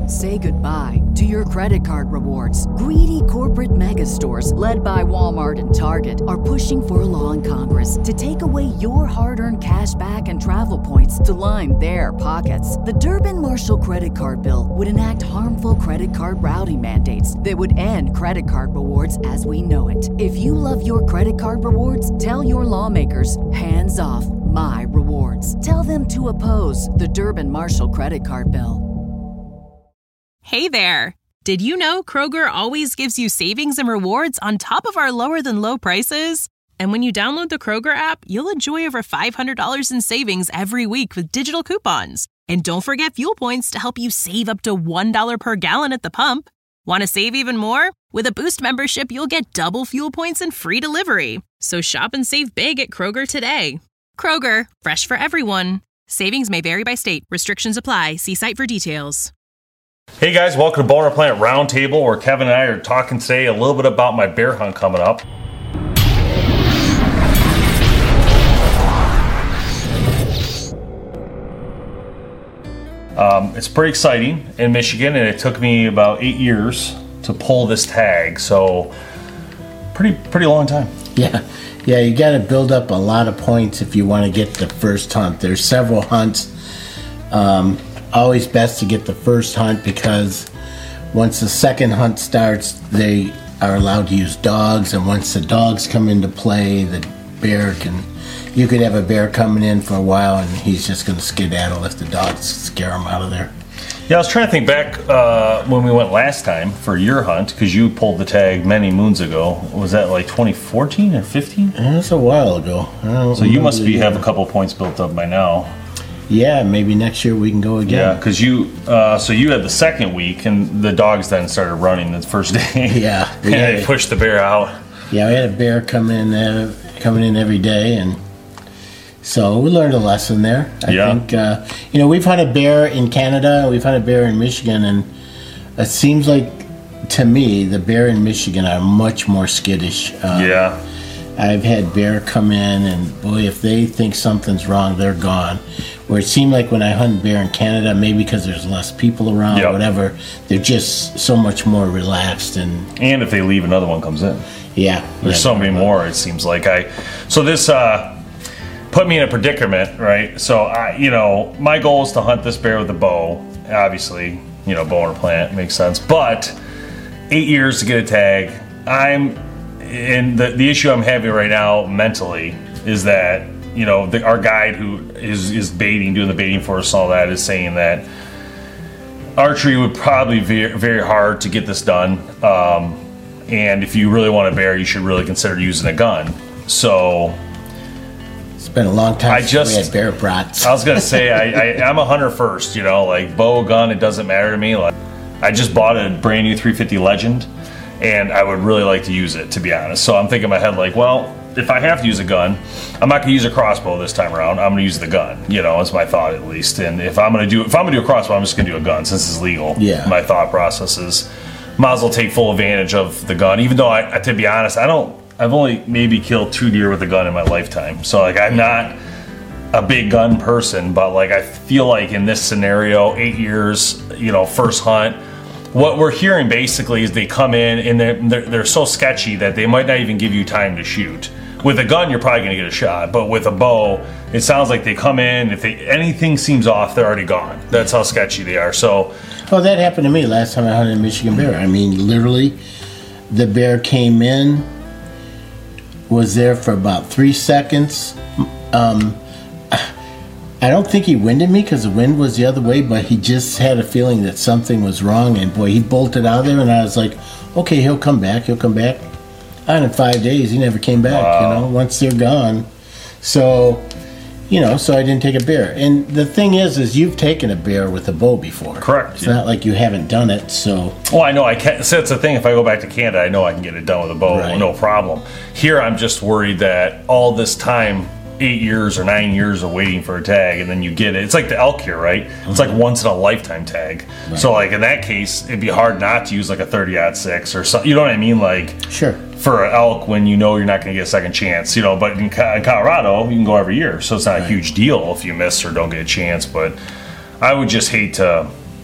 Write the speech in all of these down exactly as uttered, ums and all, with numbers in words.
Say goodbye to your credit card rewards. Greedy corporate mega stores, led by Walmart and Target, are pushing for a law in Congress to take away your hard-earned cash back and travel points to line their pockets. The Durbin-Marshall credit card bill would enact harmful credit card routing mandates that would end credit card rewards as we know it. If you love your credit card rewards, tell your lawmakers, hands off my rewards. Tell them to oppose the Durbin-Marshall credit card bill. Hey there! Did you know Kroger always gives you savings and rewards on top of our lower-than-low prices? And when you download the Kroger app, you'll enjoy over five hundred dollars in savings every week with digital coupons. And don't forget fuel points to help you save up to one dollar per gallon at the pump. Want to save even more? With a Boost membership, you'll get double fuel points and free delivery. So shop and save big at Kroger today. Kroger, fresh for everyone. Savings may vary by state. Restrictions apply. See site for details. Hey guys, welcome to Boner Plant Roundtable, where Kevin and I are talking today a little bit about my bear hunt coming up. Um, it's pretty exciting in Michigan, and it took me about eight years to pull this tag, so pretty pretty long time. Yeah, yeah, you got to build up a lot of points if you want to get the first hunt. There's several hunts. Um, always best to get the first hunt, because once the second hunt starts, they are allowed to use dogs, and once the dogs come into play, the bear can, you could have a bear coming in for a while and he's just going to skedaddle if the dogs scare him out of there. Yeah, I was trying to think back uh, when we went last time for your hunt, because you pulled the tag many moons ago. Was that like twenty fourteen or fifteen? That's a while ago. So you must be have a couple points built up by now. Yeah, maybe next year we can go again. Yeah, because you, uh, so you had the second week, and the dogs then started running the first day. Yeah, and they pushed the bear out. Yeah, we had a bear come in, uh, coming in every day, and so we learned a lesson there. I yeah. think, uh, you know, we've hunted bear in Canada, we've hunted bear in Michigan, and it seems like, to me, the bear in Michigan are much more skittish. Um, yeah. I've had bear come in, and boy, if they think something's wrong, they're gone. Where it seemed like when I hunt bear in Canada, maybe because there's less people around, yep. or whatever, they're just so much more relaxed. And and if they leave, another one comes in. Yeah. There's yeah, so many more, it seems like. I So this uh, put me in a predicament, right? So, I, you know, my goal is to hunt this bear with a bow. Obviously, you know, bow or plant makes sense. But eight years to get a tag. I'm, and the, the issue I'm having right now mentally is that, you know, the, our guide who is, is baiting, doing the baiting for us and all that, is saying that archery would probably be very, very hard to get this done. Um, and if you really want a bear, you should really consider using a gun. So it's been a long time I since just, we had bear brats. I was going to say, I, I, I'm a hunter first, you know, like bow, gun, it doesn't matter to me. Like, I just bought a brand new three fifty Legend, and I would really like to use it, to be honest. So I'm thinking in my head, like, well, if I have to use a gun, I'm not going to use a crossbow this time around. I'm going to use the gun. You know, that's my thought, at least. And if I'm going to do if I'm going to do a crossbow, I'm just going to do a gun since it's legal. Yeah. My thought process is, might as well take full advantage of the gun. Even though, I, to be honest, I don't. I've only maybe killed two deer with a gun in my lifetime. So like, I'm not a big gun person, but like, I feel like in this scenario, eight years, you know, first hunt. What we're hearing basically is they come in and they're, they're, they're so sketchy that they might not even give you time to shoot. With a gun, you're probably going to get a shot, but with a bow, it sounds like they come in. If they, anything seems off, they're already gone. That's how sketchy they are. So, well, that happened to me last time I hunted a Michigan bear. I mean, literally, the bear came in, was there for about three seconds. Um, I don't think he winded me because the wind was the other way, but he just had a feeling that something was wrong, and boy, he bolted out of there, and I was like, okay, he'll come back, he'll come back. And in five days, he never came back, wow. you know, once they're gone. So, you know, so I didn't take a bear. And the thing is, is you've taken a bear with a bow before. Correct. It's yeah. not like you haven't done it, so. Well, I know I can't. So that's the thing. If I go back to Canada, I know I can get it done with a bow, right. no problem. Here, I'm just worried that all this time, eight years or nine years of waiting for a tag, and then you get it. It's like the elk here, right? Mm-hmm. It's like once in a lifetime tag. Right. So, like in that case, it'd be hard not to use like a thirty aught six or something. You know what I mean? Like, sure. For an elk, when you know you're not going to get a second chance, you know. But in, in Colorado, you can go every year, so it's not right. a huge deal if you miss or don't get a chance. But I would just hate to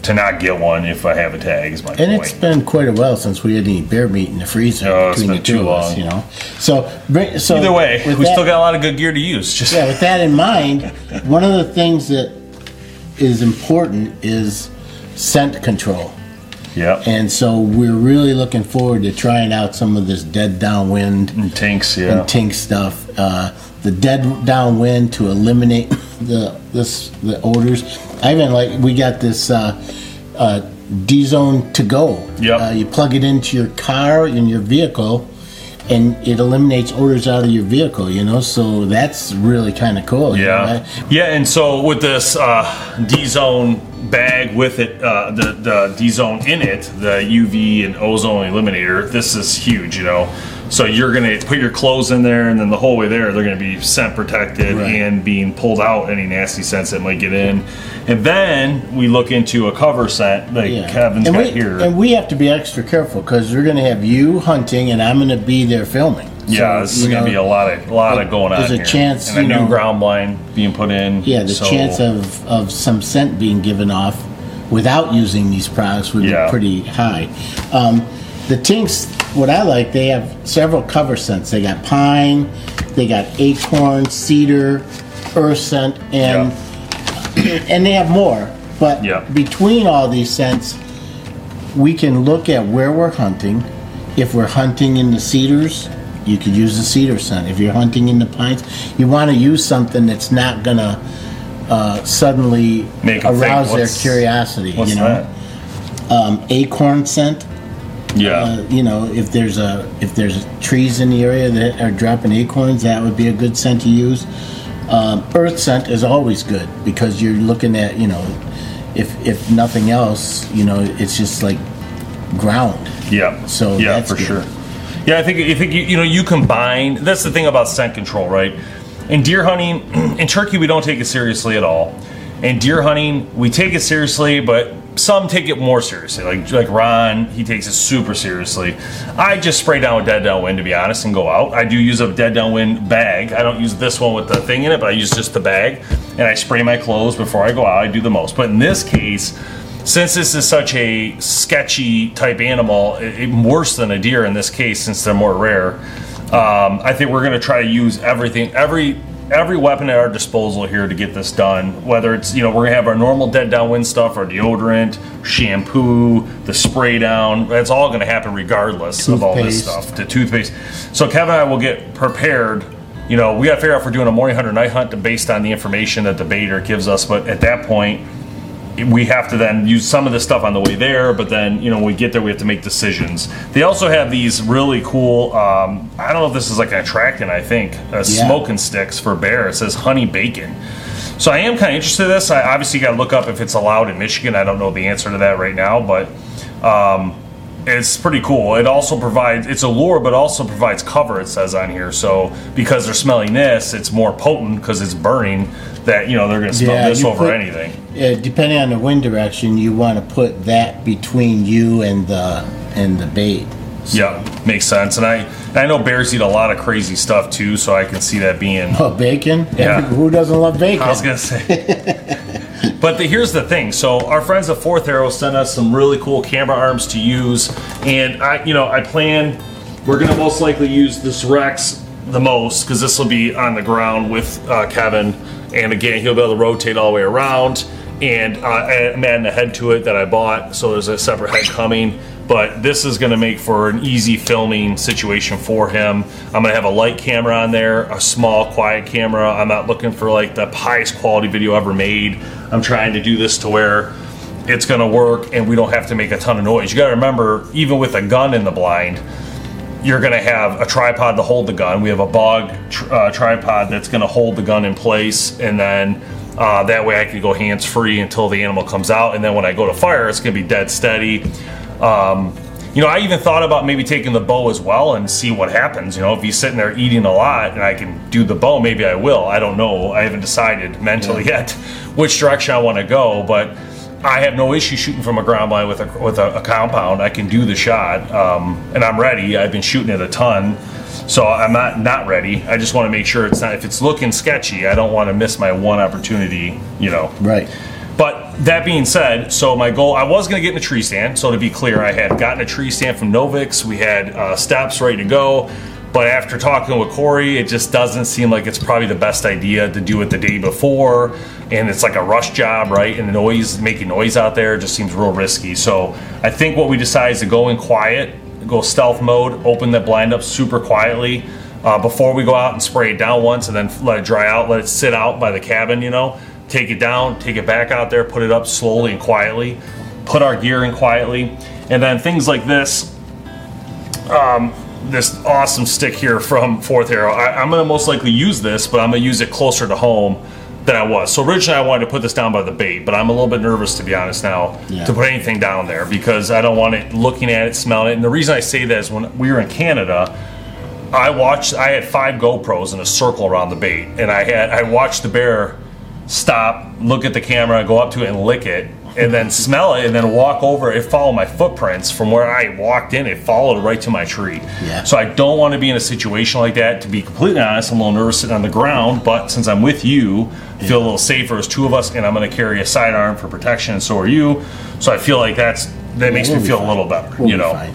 to not get one if I have a tag. Is my and point. it's been quite a while since we had any bear meat in the freezer Oh, it's between been the two too of us, long. you know. So, bring- so Either way, we with that- still got a lot of good gear to use. Just Yeah, with that in mind, one of the things that is important is scent control. yeah, And so we're really looking forward to trying out some of this dead downwind and tinks. Yeah, and tink stuff. Uh, the dead downwind to eliminate the this the odors. I even like we got this uh, uh, D-Zone to go. Yep. Uh, you plug it into your car in your vehicle, and it eliminates odors out of your vehicle. You know, so that's really kind of cool. you know, Yeah, right? yeah, and so with this uh, D-Zone bag with it, uh, the the D-Zone in it, the U V and ozone eliminator, this is huge, you know. So you're gonna put your clothes in there, and then the whole way there, they're gonna be scent protected Right. and being pulled out any nasty scents that might get in. And then we look into a cover scent like Yeah. Kevin's and got we, here. And we have to be extra careful because we're going to have you hunting, and I'm going to be there filming. yeah, So, this is you gonna know, be a lot of a lot of going on there's a here. chance, and a you new know- ground blind being put in. Yeah, the so- chance of, of some scent being given off without using these products would Yeah. be pretty high. Um, the Tinks, what I like, they have several cover scents. They got pine, they got acorn, cedar, earth scent, and and they have more. But Yeah. between all these scents, we can look at where we're hunting. If we're hunting in the cedars, you could use the cedar scent. If you're hunting in the pines, you want to use something that's not gonna uh, suddenly Make 'em think, arouse their what's- curiosity. What's you know, that? Um, acorn scent. Yeah. Uh, you know, if there's a if there's trees in the area that are dropping acorns, that would be a good scent to use. Um, earth scent is always good because you're looking at, you know, if if nothing else, you know, it's just like ground. Yeah. So yeah, that's for good. sure. Yeah, I think I think you, you know you combine. That's the thing about scent control, right? In deer hunting, in turkey, we don't take it seriously at all. In deer hunting, we take it seriously, but some take it more seriously. Like like Ron, he takes it super seriously. I just spray down with dead downwind, to be honest, and go out. I do use a dead downwind bag. I don't use this one with the thing in it, but I use just the bag, and I spray my clothes before I go out. I do the most. But in this case, since this is such a sketchy type animal, it, it, worse than a deer in this case, since they're more rare, um, I think we're going to try to use everything, every every weapon at our disposal here to get this done. Whether it's, you know, we're going to have our normal dead downwind stuff, our deodorant, shampoo, the spray down. That's all going to happen regardless of all this Toothpaste. stuff. The toothpaste. So Kevin and I will get prepared. You know, we got to figure out if we're doing a morning hunt or night hunt based on the information that the baiter gives us. But at that point, we have to then use some of this stuff on the way there, but then, you know, when we get there, we have to make decisions. They also have these really cool, um, I don't know if this is like an attractant, I think, uh, Yeah. smoking sticks for bear. It says honey bacon. So I am kind of interested in this. I obviously got to look up if it's allowed in Michigan. I don't know the answer to that right now, but um, it's pretty cool. It also provides, it's a lure, but also provides cover, it says on here. So because they're smelling this, it's more potent because it's burning, that, you know, they're going to smell Yeah, this you over put- anything. Uh, depending on the wind direction, you want to put that between you and the and the bait. Yeah, makes sense. And I I know bears eat a lot of crazy stuff too, so I can see that being. Oh, bacon? Yeah. Every- who doesn't love bacon? I was gonna say. But the, here's the thing. So our friends at Fourth Arrow sent us some really cool camera arms to use, and I, you know, I plan we're gonna most likely use this Rex the most because this will be on the ground with uh, Kevin, and again he'll be able to rotate all the way around. And uh, I'm adding a head to it that I bought, so there's a separate head coming. But this is going to make for an easy filming situation for him. I'm going to have a light camera on there, a small, quiet camera. I'm not looking for like the highest quality video ever made. I'm trying to do this to where it's going to work and we don't have to make a ton of noise. You got to remember, even with a gun in the blind, you're going to have a tripod to hold the gun. We have a bog tr- uh, tripod that's going to hold the gun in place, and then uh, that way I can go hands-free until the animal comes out, and then when I go to fire, it's going to be dead steady. Um, you know, I even thought about maybe taking the bow as well and see what happens. You know, if he's sitting there eating a lot and I can do the bow, maybe I will. I don't know. I haven't decided mentally Yeah. yet which direction I want to go, but I have no issue shooting from a ground blind with a with a, a compound. I can do the shot, um, and I'm ready. I've been shooting it a ton, so I'm not not ready. I just want to make sure it's not. If it's looking sketchy, I don't want to miss my one opportunity. You know. Right. But that being said, so my goal, I was going to get in a tree stand. So to be clear, I had gotten a tree stand from Novix. We had uh, steps ready to go. But after talking with Corey, it just doesn't seem like it's probably the best idea to do it the day before. And it's like a rush job, right? And the noise, making noise out there just seems real risky. So I think what we decided is to go in quiet, go stealth mode, open the blind up super quietly uh, before we go out and spray it down once and then let it dry out, let it sit out by the cabin, you know. Take it down, take it back out there, put it up slowly and quietly, put our gear in quietly. And then things like this, um, this awesome stick here from Fourth Arrow. I, I'm going to most likely use this, but I'm going to use it closer to home than I was. So originally I wanted to put this down by the bait, but I'm a little bit nervous, to be honest, now yeah. to put anything down there because I don't want it looking at it, smelling it. And the reason I say that is when we were in Canada, I watched, I had five GoPros in a circle around the bait, and I had I watched the bear stop, look at the camera, go up to it and lick it, and then smell it, and then walk over. It followed my footprints from where I walked in. It followed right to my tree. Yeah. So I don't want to be in a situation like that. To be completely honest, I'm a little nervous sitting on the ground, but since I'm with you, I feel a little safer. There's two of us, and I'm going to carry a sidearm for protection, and so are you. So I feel like that's that yeah, makes we'll me feel fine. a little better, we'll you know. Fine.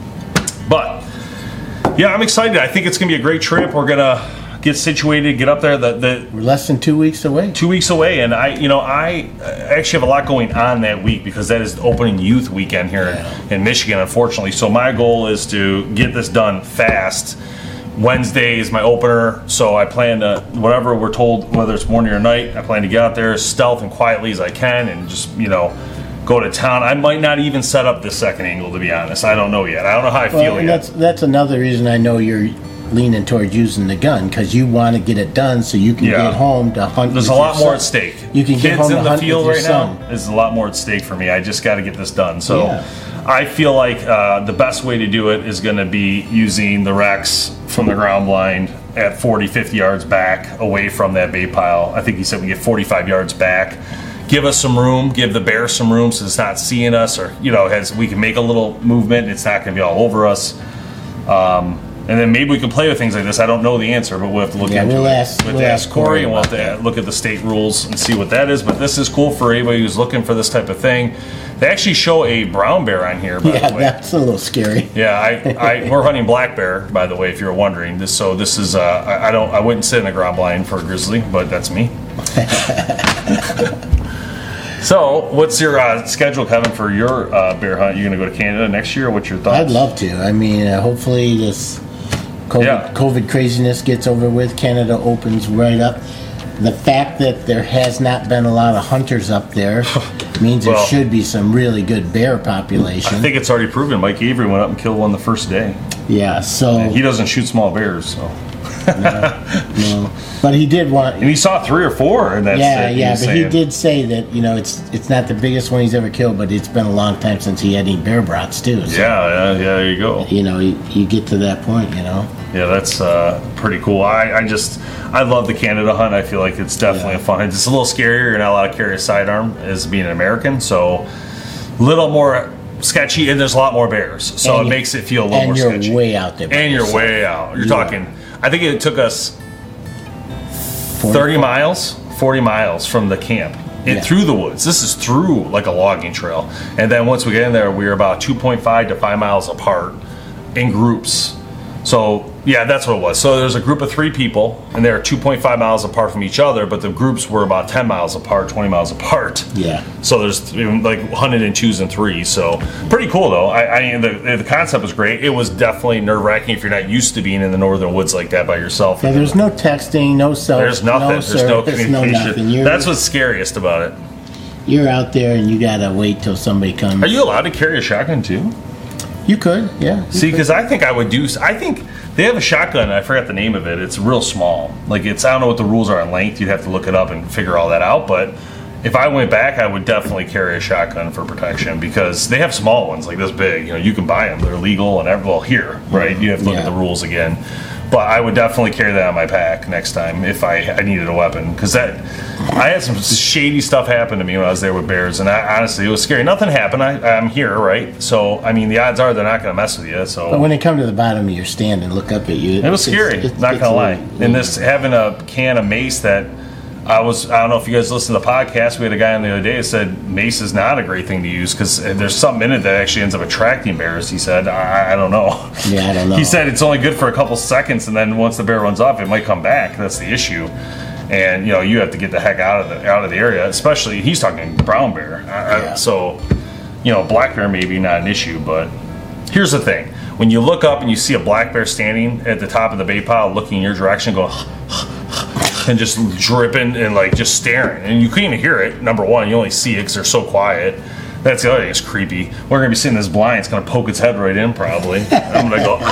But yeah, I'm excited. I think it's going to be a great trip. We're going to get situated, get up there. The, the We're less than two weeks away. Two weeks away, and I, you know, I actually have a lot going on that week because that is opening youth weekend here yeah. in, in Michigan, unfortunately. So my goal is to get this done fast. Wednesday is my opener, so I plan to, whatever we're told, whether it's morning or night, I plan to get out there as stealth and quietly as I can and just, you know, go to town. I might not even set up this second angle, to be honest. I don't know yet. I don't know how I well, feel and yet. That's, that's another reason I know you're leaning towards using the gun, because you want to get it done so you can yeah. get home to hunt. There's a lot more at stake. You can Kids get home in to the hunt field with right your son. now. There's a lot more at stake for me. I just got to get this done. So yeah. I feel like uh, the best way to do it is going to be using the Rex from the ground blind at forty, fifty yards back away from that bait pile. I think he said we get forty-five yards back. Give us some room, give the bear some room so it's not seeing us, or, you know, has, we can make a little movement. It's not going to be all over us. Um, and then maybe we can play with things like this. I don't know the answer, but we'll have to look yeah, into we'll it. Ask, we'll we'll ask Corey, Corey and we'll have to that. look at the state rules and see what that is. But this is cool for anybody who's looking for this type of thing. They actually show a brown bear on here, by yeah, the way. that's a little scary. Yeah, I, I we're hunting black bear, by the way, if you're wondering. This, so this is, uh, I, I don't, I wouldn't sit in a ground blind for a grizzly, but that's me. So, what's your uh, schedule, Kevin, for your uh, bear hunt? You going to go to Canada next year? What's your thoughts? I'd love to. I mean, uh, hopefully this COVID, yeah. COVID craziness gets over with. Canada opens right up. The fact that there has not been a lot of hunters up there means well, there should be some really good bear population. I think it's already proven. Mike Avery went up and killed one the first day. Yeah, so... And he doesn't shoot small bears, so... no, no, but he did want, and he saw three or four, and that's yeah, it, yeah. But saying. he did say that, you know, it's it's not the biggest one he's ever killed, but it's been a long time since he had any bear brats too. So, yeah, yeah, yeah. There you go. You know, you, you get to that point, you know. Yeah, that's uh, pretty cool. I, I just I love the Canada hunt. I feel like it's definitely yeah. a fun. It's a little scarier. You're not allowed to carry a sidearm as being an American, so a little more sketchy, and there's a lot more bears, so and it makes it feel a little and more you're sketchy. way out there, and you're yourself. way out. You're yeah. talking. I think it took us thirty miles, forty miles from the camp in, yeah. through the woods. This is through like a logging trail. And then once we get in there, we were about two point five to five miles apart in groups. So, yeah, that's what it was. So there's a group of three people, and they're two point five miles apart from each other, but the groups were about ten miles apart, twenty miles apart. Yeah. So there's like hunted in twos and threes. So pretty cool, though. I, I the, the concept was great. It was definitely nerve-wracking if you're not used to being in the northern woods like that by yourself. Yeah, there's no texting, no cell. There's nothing. No there's service, no communication. No nothing. You're, That's what's scariest about it. You're out there, and you gotta wait till somebody comes. Are you allowed to carry a shotgun, too? You could, yeah. You See, because could. I think I would do. I think they have a shotgun. I forgot the name of it. It's real small. Like it's. I don't know what the rules are on length. You'd have to look it up and figure all that out. But if I went back, I would definitely carry a shotgun for protection because they have small ones like this big. You know, you can buy them. They're legal and every, well here, right? You have to look yeah. at the rules again. But I would definitely carry that on my pack next time if I, I needed a weapon. Because that, I had some shady stuff happen to me when I was there with bears. And I, honestly, it was scary. Nothing happened. I, I'm here, right? So, I mean, the odds are they're not going to mess with you. So, but when they come to the bottom of your stand and look up at you, it was scary, it's, it's, not it's going to lie. little, And this, having a can of mace that I was, I don't know if you guys listened to the podcast. We had a guy on the other day that said mace is not a great thing to use because there's something in it that actually ends up attracting bears. He said, I, I don't know. Yeah, I don't know. He said it's only good for a couple seconds, and then once the bear runs off, it might come back. That's the issue. And, you know, you have to get the heck out of the out of the area, especially, he's talking brown bear. I, Yeah. So, you know, black bear maybe not an issue, but here's the thing. When you look up and you see a black bear standing at the top of the bait pile looking in your direction going and just dripping and like just staring, and you couldn't even hear it, number one, you only see it because they're so quiet. That's the other thing, it's creepy. We're going to be sitting in this blind, it's going to poke its head right in probably. I'm going to go,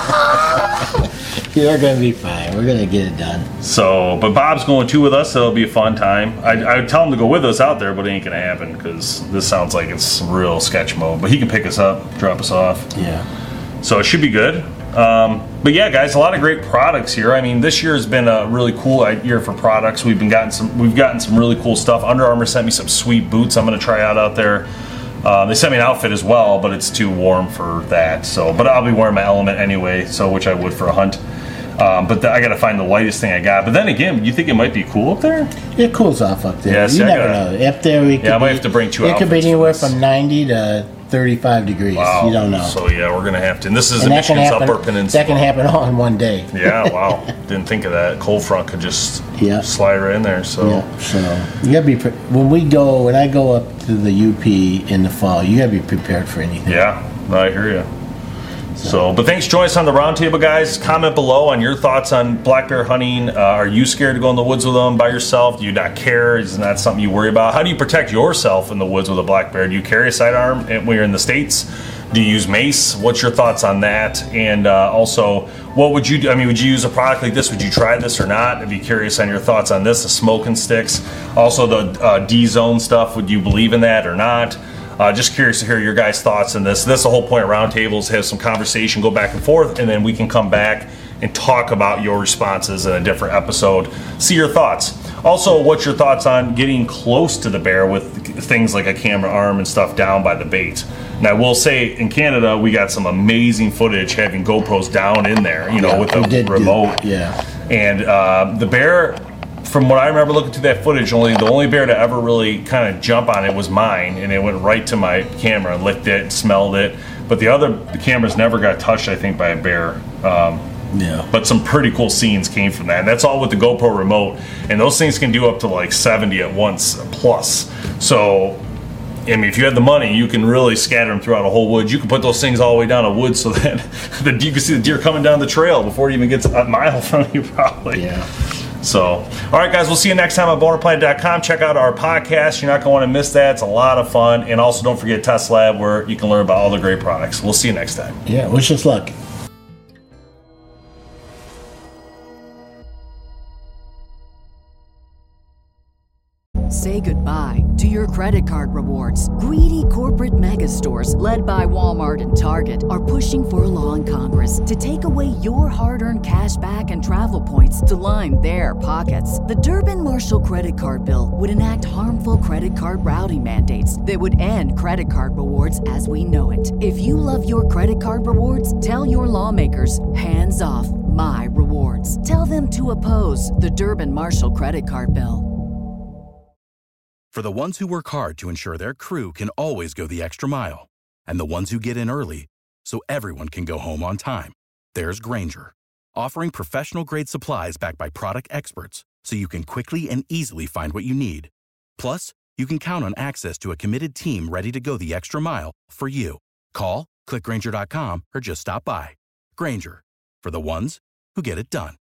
You're going to be fine. We're going to get it done. So, but Bob's going too with us, so it'll be a fun time. I, I would tell him to go with us out there, but it ain't going to happen because this sounds like it's real sketch mode. But he can pick us up, drop us off. Yeah. So it should be good. Um, but yeah, guys, a lot of great products here. I mean, this year has been a really cool year for products. We've been gotten some, we've gotten some really cool stuff. Under Armour sent me some sweet boots. I'm going to try out out there. Um, they sent me an outfit as well, but it's too warm for that. So, but I'll be wearing my Element anyway, so which I would for a hunt. Um, but the, I got to find the lightest thing I got. But then again, you think it might be cool up there? It cools off up there. Yeah, see, you I never gotta- know. Up there, we could Yeah, I might be, have to bring two It could be outfits for anywhere this. from ninety to thirty-five degrees. Wow. You don't know. So yeah, we're gonna have to. And this is and the that can Michigan's happen. Upper Peninsula. That can happen all in one day. Yeah, wow. Didn't think of that. Cold front could just Yeah. slide right in there. So Yeah. So you gotta be pre- when we go when I go up to the U P in the fall. You gotta be prepared for anything. yeah, no, I hear you. So, but thanks for joining us on the roundtable, guys. Comment below on your thoughts on black bear hunting. Uh, are you scared to go in the woods with them by yourself? Do you not care? Is that something you worry about? How do you protect yourself in the woods with a black bear? Do you carry a sidearm when you're in the States? Do you use mace? What's your thoughts on that? And uh, also, what would you do? I mean, would you use a product like this? Would you try this or not? I'd be curious on your thoughts on this, the smoking sticks. Also, the uh, D-zone stuff. Would you believe in that or not? Uh, just curious to hear your guys' thoughts on this. That's the whole point of roundtables, have some conversation, go back and forth, and then we can come back and talk about your responses in a different episode. See your thoughts. Also, what's your thoughts on getting close to the bear with things like a camera arm and stuff down by the bait? And I will say, in Canada, we got some amazing footage having GoPros down in there, you know, Yeah, with we the did do- remote. yeah. And uh, the bear, from what I remember looking through that footage, only the only bear to ever really kind of jump on it was mine, and it went right to my camera, licked it, smelled it. But the other the cameras never got touched, I think, by a bear. Um, Yeah. but some pretty cool scenes came from that, and that's all with the GoPro remote. And those things can do up to like seventy at once plus. So, I mean, if you have the money, you can really scatter them throughout a whole woods. You can put those things all the way down a wood so that the, you can see the deer coming down the trail before it even gets a mile from you, probably. Yeah. So, all right, guys, we'll see you next time at boner planet dot com. Check out our podcast. You're not going to want to miss that. It's a lot of fun. And also, don't forget Test Lab, where you can learn about all the great products. We'll see you next time. Yeah. Wish us luck. Say goodbye to your credit card rewards. Greedy corporate mega stores, led by Walmart and Target, are pushing for a law in Congress to take away your hard-earned cash back and travel points to line their pockets. The Durbin-Marshall credit card bill would enact harmful credit card routing mandates that would end credit card rewards as we know it. If you love your credit card rewards, tell your lawmakers, hands off my rewards. Tell them to oppose the Durbin-Marshall credit card bill. For the ones who work hard to ensure their crew can always go the extra mile, and the ones who get in early so everyone can go home on time, there's Grainger, offering professional-grade supplies backed by product experts so you can quickly and easily find what you need. Plus, you can count on access to a committed team ready to go the extra mile for you. Call, click Grainger dot com, or just stop by. Grainger, for the ones who get it done.